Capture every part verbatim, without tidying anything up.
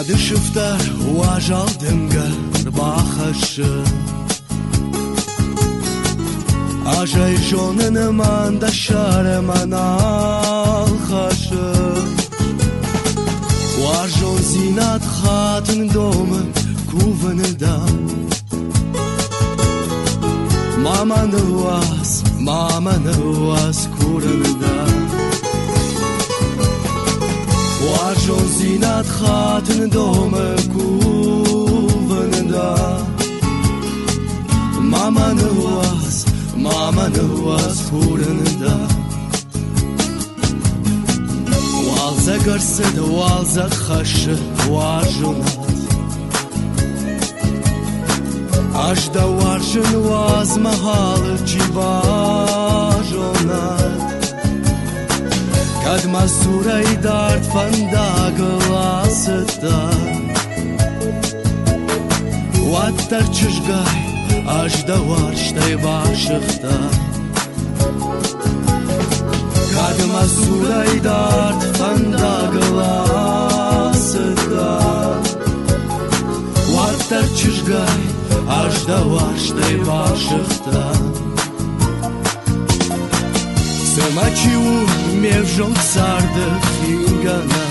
Hadi şifter wajal demga baxaşı Ajay jonun manda şare manal xaşı Wajon zinat xatın domı kuvanıda Mama nuvas, mama nuvas kuranıda Wajon zinat xatın domı kuvanıda Mama nuvas, mama nuvas kuranıda Walza gırsıd, walza xaşı wajonat Ajda warjın waz mahalı civajonat Kad mazura i dart fanda glasıda Wattar çışgay ajda warştay başıqta Kad mazura i dart fanda glasıda Wattar çışgay ajda warştay başıqta Sămaciu mevjon sardı fingana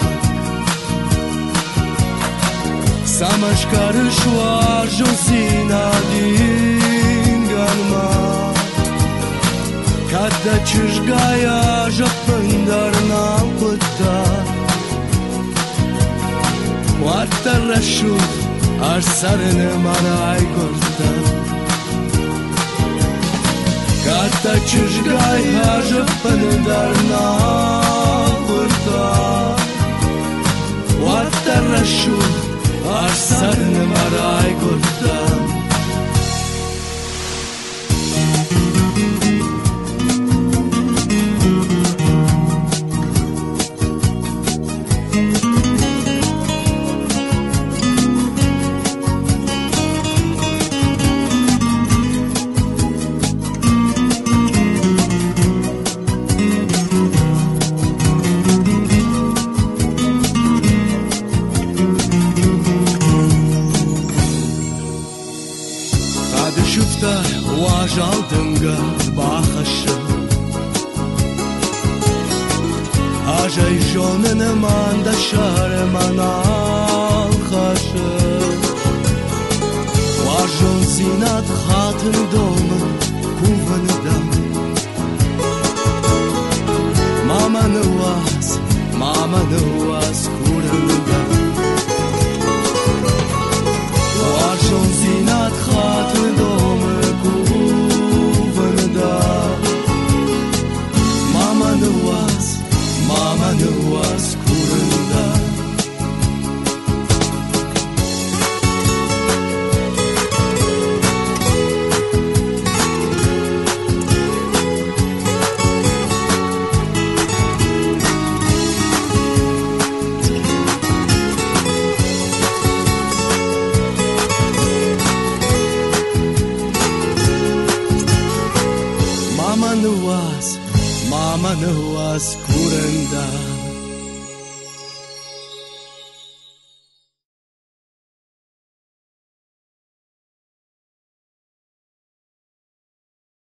Samașcară șoarjă zina din ganma Cada çışgaya japandar na păta Moarta rașu arsarene marai corta Cada çışgaya japandar na păta Moarta rașu arsarene marai corta Şifter wajal demga baxaşı Ajay jonun manda şare manal xaşı Wajon zinat xatın domı kuvanıda Mama nuvas, mama nuvas kuranıda Wajon zinat xatın domı Mama nuvas kurunda Mama nuvas, mama nuvas kurunda